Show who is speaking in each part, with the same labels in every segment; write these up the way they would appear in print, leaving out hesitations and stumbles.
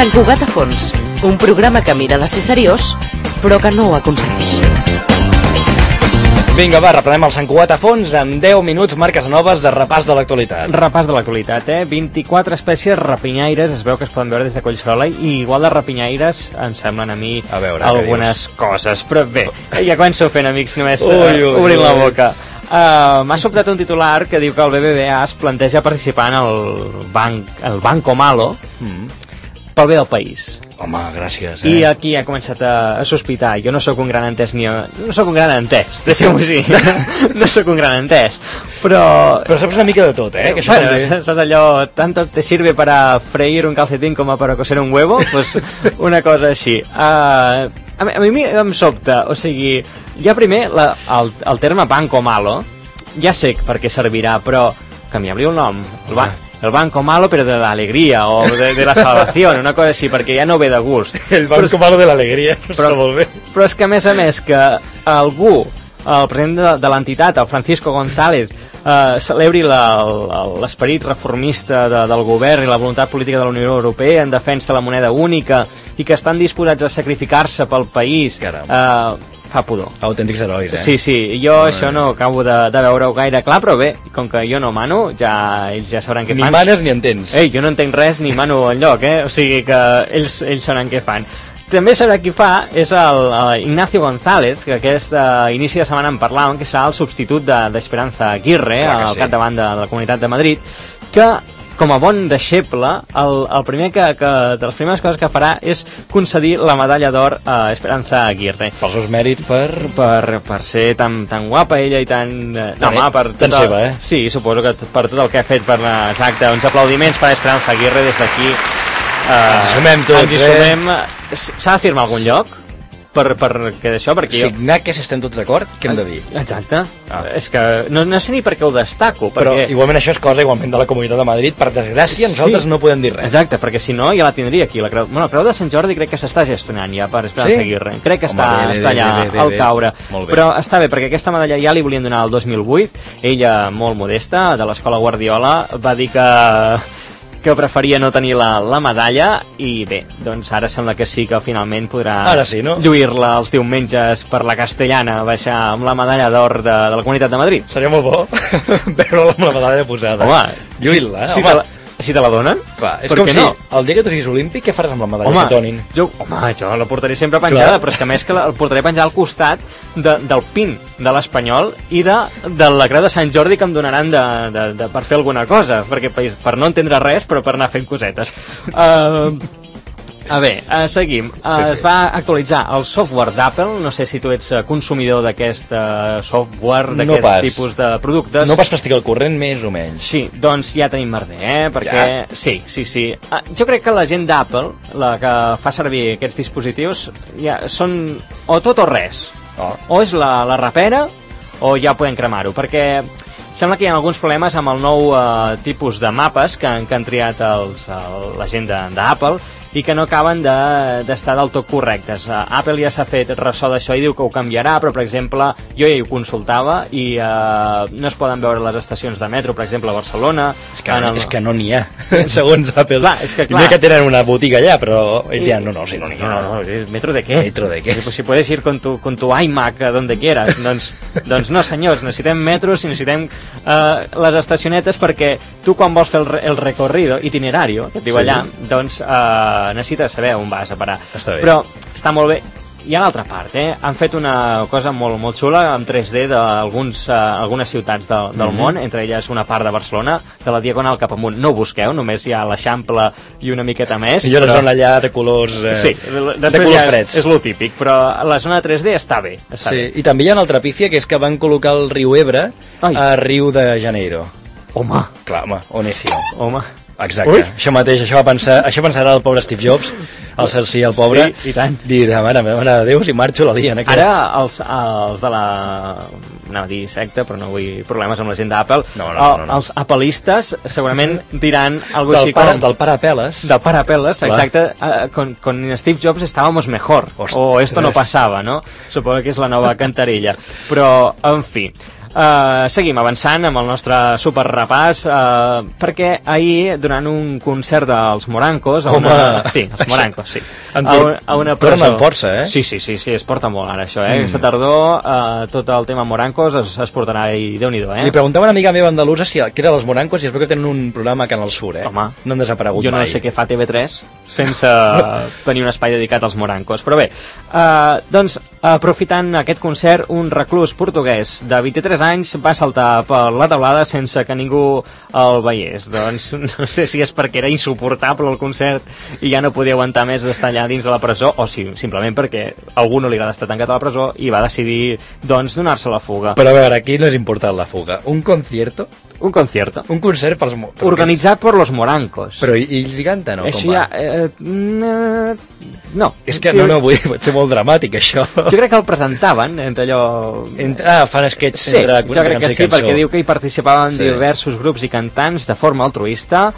Speaker 1: Sant Cugat a fons, un programa que mira de ser seriós, però que no ho aconsegueix.
Speaker 2: Vinga, va, reprenem el Sant Cugat a fons en 10 minuts, marques noves de repàs de l'actualitat.
Speaker 3: Repàs de l'actualitat, 24 espècies rapinyaires, es veu que es poden veure des de Collserola, i igual de rapinyaires em semblen a mi algunes coses. Però bé, ja començo fent, amics, només obrint la boca. M'ha sobtat un titular que diu que el BBVA es planteja participar en el Banco Malo pel bé del país.
Speaker 2: Home, gràcies.
Speaker 3: I aquí ha començat a sospitar. Jo no sóc un gran entès no sóc un gran entès, deixeu-m'ho així. No sóc un gran entès, però
Speaker 2: saps una mica de tot, que això
Speaker 3: bueno, saps allò, tanto te sirve para freír un calcetín como para coser un huevo, pues una cosa així. A mi em sobta, o sigui, ja primer el terme Banco Malo ja sé per què servirà, però canviar-li el nom, el Banco Malo però de l'alegria o de la salvació, una cosa així, perquè ja no ve de gust.
Speaker 2: El Banco Malo de l'alegria, està molt bé.
Speaker 3: Però és que a més que algú, el president de l'entitat, el Francisco González, celebri l'esperit reformista del govern i la voluntat política de la Unió Europea en defensa de la moneda única i que estan disposats a sacrificar-se pel país, fa pudor.
Speaker 2: Autèntics herois,
Speaker 3: Sí, jo això no acabo de veure-ho gaire clar, però bé, com que jo no mano, ells ja sabran què fan.
Speaker 2: Ni manes ni entens.
Speaker 3: Jo no entenc res ni mano enlloc, o sigui que ells sabran què fan. També sabrà qui fa és Ignacio González, que aquest inici de setmana en parlàvem, que serà el substitut d'Esperanza Aguirre, al capdavant de la Comunitat de Madrid, que com a bon deixeble, de les primeres coses que farà és concedir la medalla d'or a Esperanza Aguirre.
Speaker 2: Pels seus mèrits
Speaker 3: per ser tan guapa ella i tan...
Speaker 2: tan seva,
Speaker 3: Sí, suposo que per tot el que ha fet per... Exacte, uns aplaudiments per a Esperanza Aguirre des d'aquí.
Speaker 2: Ens hi sumem.
Speaker 3: S'ha de firmar a algun lloc? Perquè
Speaker 2: signar que si estem tots d'acord, què hem de dir?
Speaker 3: Exacte. És que no sé ni per què ho destaco,
Speaker 2: però igualment això és cosa igualment de la Comunitat de Madrid. Per desgràcia nosaltres no podem dir res.
Speaker 3: Exacte, perquè si no ja la tindria aquí la Creu de Sant Jordi crec que s'està gestionant ja per Esperanza Aguirre. Crec que està allà al caure. Però està bé, perquè aquesta medalla ja li volien donar el 2008. Ella, molt modesta, de l'escola Guardiola, va dir que preferia no tenir la medalla i bé, doncs ara sembla que sí que finalment podrà lluir-la els diumenges per la Castellana, baixar amb la medalla d'or de la Comunitat de Madrid.
Speaker 2: Seria molt bo veure-la amb la medalla posada.
Speaker 3: Home,
Speaker 2: lluir-la,
Speaker 3: si te la donen?
Speaker 2: Clar, és com si el dia que tu siguis olímpic, què faràs amb la medalla que donin?
Speaker 3: Jo la portaré sempre penjada, però és que a més que el portaré penjada al costat del pin de l'Espanyol i de la Creu de Sant Jordi que em donaran per fer alguna cosa, perquè per no entendre res, però per anar fent cosetes. Seguim. Es va actualitzar el software d'Apple. No sé si tu ets consumidor d'aquest software, d'aquest tipus de productes.
Speaker 2: No vas estar al corrent, més o menys.
Speaker 3: Sí, doncs ja tenim merder, perquè... Ja? Sí. Jo crec que la gent d'Apple, la que fa servir aquests dispositius, ja són o tot o res. O és la rapera o ja podem cremar-ho, perquè sembla que hi ha alguns problemes amb el nou tipus de mapes que han triat la gent d'Apple i que no acaben d'estar del tot correctes. Apple ja s'ha fet ressò d'això i diu que ho canviarà, però per exemple jo ja ho consultava i no es poden veure les estacions de metro, per exemple a Barcelona.
Speaker 2: És que no n'hi ha, segons Apple.
Speaker 3: Clar.
Speaker 2: No que tenen una botiga allà, però ells diran, no n'hi ha.
Speaker 3: ¿Metro de qué? Si puedes ir con tu iMac a donde quieras. Doncs no, senyors, necessitem metros i necessitem les estacionetes perquè tu quan vols fer el recorrido, itinerario, que et diu allà, doncs necessites saber on vas a parar. Però està molt bé. Hi ha l'altra part, han fet una cosa molt, molt xula en 3D d'algunes ciutats del món, entre elles una part de Barcelona, de la Diagonal cap amunt. No ho busqueu, només hi ha l'Eixample i una miqueta més.
Speaker 2: I una zona allà de colors freds.
Speaker 3: És lo típic, però la zona 3D està bé.
Speaker 2: I també hi ha una altra pífia, que és que van col·locar el riu Ebre a Rio de Janeiro.
Speaker 3: Home!
Speaker 2: Clar, on és sí?
Speaker 3: Home!
Speaker 2: Exacte, això mateix, això pensarà el pobre Steve Jobs, el Celsi, el pobre.
Speaker 3: Sí, i tant.
Speaker 2: Dirà, mare de Déu, si marxo la lien.
Speaker 3: Ara, els de la... anava a dir secta, però no vull problemes amb la gent d'Apple.
Speaker 2: No.
Speaker 3: Els appelistes segurament diran alguna cosa així com...
Speaker 2: Del pare Apeles.
Speaker 3: Del pare Apeles, exacte. Con Steve Jobs estábamos mejor. O esto no pasaba, no? Suposo que és la nova cantarella. Però, en fi... Seguim avançant amb el nostre superrepàs, perquè ahir, durant un concert dels Morancos... Sí, els Morancos, sí. A una presó...
Speaker 2: Torna amb força, eh?
Speaker 3: Sí, es porta molt ara, això, eh? Aquesta tardor, tot el tema Morancos es portarà i Déu-n'hi-do, eh?
Speaker 2: Li preguntava una amiga meva andalusa que era dels Morancos i es veu que tenen un programa a Canal Sur, eh?
Speaker 3: Home,
Speaker 2: no han desaparegut mai.
Speaker 3: Jo no sé què fa TV3 sense tenir un espai dedicat als Morancos. Però bé, doncs, aprofitant aquest concert, un reclús portuguès de 23 anys va saltar per la taulada sense que ningú el veiés. Doncs no sé si és perquè era insuportable el concert i ja no podia aguantar més d'estar allà dins de la presó, o si simplement perquè a algú no li agrada estar tancat a la presó i va decidir, doncs, donar-se la fuga.
Speaker 2: Però a veure, aquí no és important la fuga. Un concierto?
Speaker 3: Un concierto.
Speaker 2: Un concert pels...
Speaker 3: Organitzat per los Morancos.
Speaker 2: Però ells hi canten, o com va?
Speaker 3: No.
Speaker 2: És que no vull ser molt dramàtic, això.
Speaker 3: Jo crec que el presentaven, entre allò...
Speaker 2: fan sketches
Speaker 3: sí,
Speaker 2: entre
Speaker 3: jo crec que sí, perquè diu que hi participaven diversos grups i cantants de forma altruista,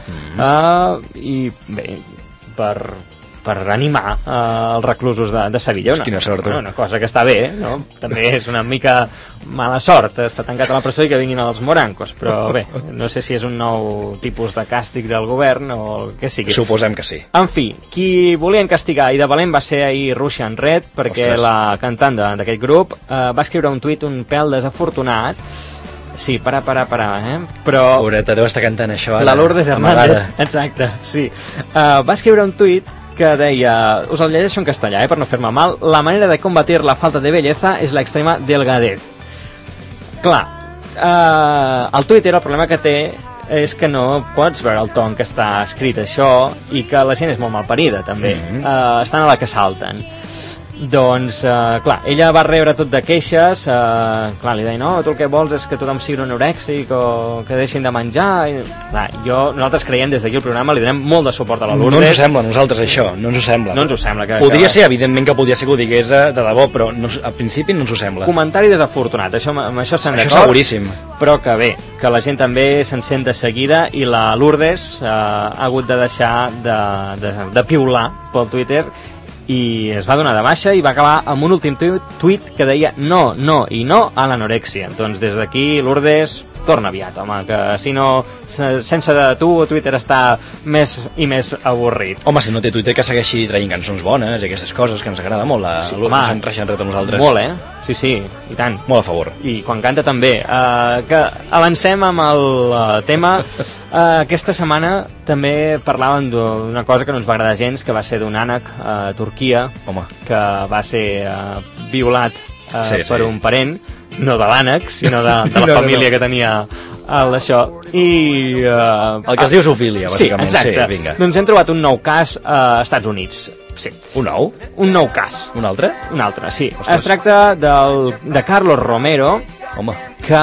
Speaker 3: i bé, per animar els reclusos de Sevilla.
Speaker 2: Quina sort,
Speaker 3: una cosa que està bé, no? També és una mica mala sort estar tancat a la presó i que vinguin els Morancos, però bé, no sé si és un nou tipus de càstig del govern o el que sigui.
Speaker 2: Suposem que sí.
Speaker 3: En fi, qui volien castigar i de valent va ser ahir Russian Red, perquè la cantant d'aquest grup va escriure un tuit un pèl desafortunat. Sí, para, però...
Speaker 2: Pobreta, deu estar cantant això ara.
Speaker 3: La Lourdes Hernández, exacte, sí. Va escriure un tuit que deia, us el llegeixo en castellà, per no fer-me mal: la manera de combatir la falta de belleza és la extrema delgadez. Clar, el Twitter el problema que té és que no pots veure el to en què està escrit això i que la gent és molt malparida, també. Estan a la que salten. Doncs, clar, ella va rebre tot de queixes, clar, li deia, no, tu el que vols és que tothom sigui anorèxic o que deixin de menjar, i, clar, nosaltres creiem des d'aquí el programa, li donem molt de suport a la Lourdes.
Speaker 2: No ens ho sembla a nosaltres això, no ens ho sembla.
Speaker 3: No ens ho sembla.
Speaker 2: Podria ser, evidentment que podria ser que ho digués de debò, però al principi no ens ho sembla.
Speaker 3: Comentari desafortunat, amb això estem d'acord.
Speaker 2: Això seguríssim.
Speaker 3: Però que bé, que la gent també se'n sent de seguida i la Lourdes ha hagut de deixar de piular pel Twitter i es va donar de baixa i va acabar amb un últim tuit que deia no i no a l'anorèxia. Doncs des d'aquí, Lourdes, torna aviat, home, que si no, sense de tu Twitter està més i més avorrit.
Speaker 2: Home, si no té Twitter, que segueixi traient cançons bones i aquestes coses, que ens agrada molt la Lourdes en Russian Red a nosaltres.
Speaker 3: Molt, Sí, i tant.
Speaker 2: Molt a favor.
Speaker 3: I quan canta també. Que avancem amb el tema. Aquesta setmana també parlàvem d'una cosa que no ens va agradar gens, que va ser d'un ànec a Turquia, que va ser violat per un parent, no de l'ànec, sinó de la família que tenia això. I
Speaker 2: el que es diu zoofília, bàsicament.
Speaker 3: Sí, exacte.
Speaker 2: Vinga.
Speaker 3: Doncs hem trobat un nou cas als Estats Units. Sí.
Speaker 2: Un nou?
Speaker 3: Un nou cas.
Speaker 2: Un altre?
Speaker 3: Un altre, sí. Ostres. Es tracta de Carlos Romero, que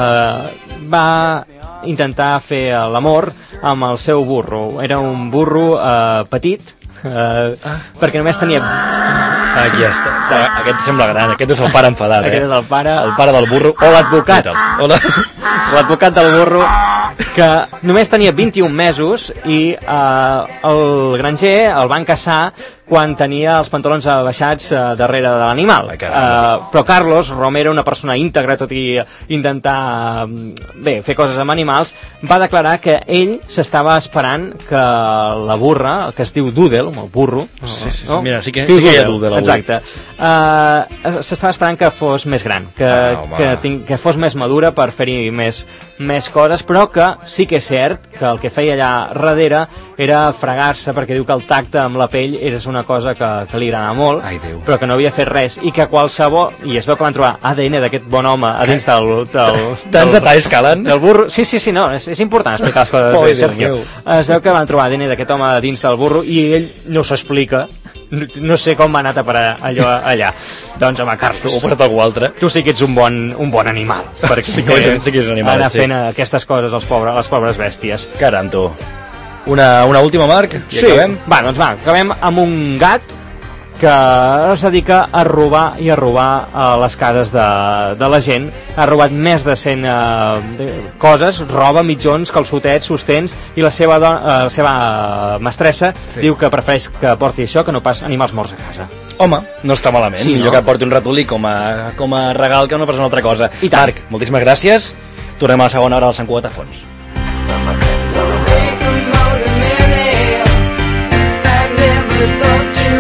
Speaker 3: va intentar fer l'amor amb el seu burro. Era un burro petit, perquè només tenia...
Speaker 2: Aquí està. Aquest sembla gran, aquest és el pare enfadat.
Speaker 3: Aquest és el
Speaker 2: pare del burro.
Speaker 3: O l'advocat. L'advocat del burro, que només tenia 21 mesos i el granger el van caçar quan tenia els pantalons abaixats darrere de l'animal. Però Carlos Romero, una persona íntegra, tot i intentar fer coses amb animals, va declarar que ell s'estava esperant que la burra, que es diu Doodle, el burro...
Speaker 2: Mira, sí que hi ha Doodle.
Speaker 3: Exacte. S'estava esperant que fos més gran, que fos més madura per fer-hi més coses, però que sí que és cert que el que feia allà darrere era fregar-se, perquè diu que el tacte amb la pell és una cosa que li agrada molt, però que no havia fet res, i que qualsevol... I es veu que van trobar ADN d'aquest bon home a dins
Speaker 2: Tants detalls calen?
Speaker 3: Del burro. Sí, no, és important explicar les coses, Sergio. Es veu que van trobar ADN d'aquest home a dins del burro i ell no s'explica. No sé com ha anat a parar allò allà. Doncs, home, Carlos,
Speaker 2: o per algú altre,
Speaker 3: tu sí que ets un bon animal, perquè
Speaker 2: sí que és un animal,
Speaker 3: anar fent aquestes coses les pobres bèsties.
Speaker 2: Caram, tu. Una última, Marc?
Speaker 3: Sí, acabem? Acabem amb un gat que es dedica a robar a les cases de la gent. Ha robat més de 100 coses, roba mitjons, calçotets, sostens, i la seva mestressa diu que prefereix que porti això que no pas animals morts a casa.
Speaker 2: Home, no està malament.
Speaker 3: Sí,
Speaker 2: millor
Speaker 3: no?
Speaker 2: que porti un ratolí com a regal que no pas una altra cosa.
Speaker 3: I tant.
Speaker 2: Marc, moltíssimes gràcies. Tornem a la segona hora del Sant Cugat a fons.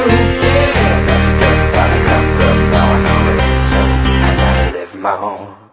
Speaker 4: My own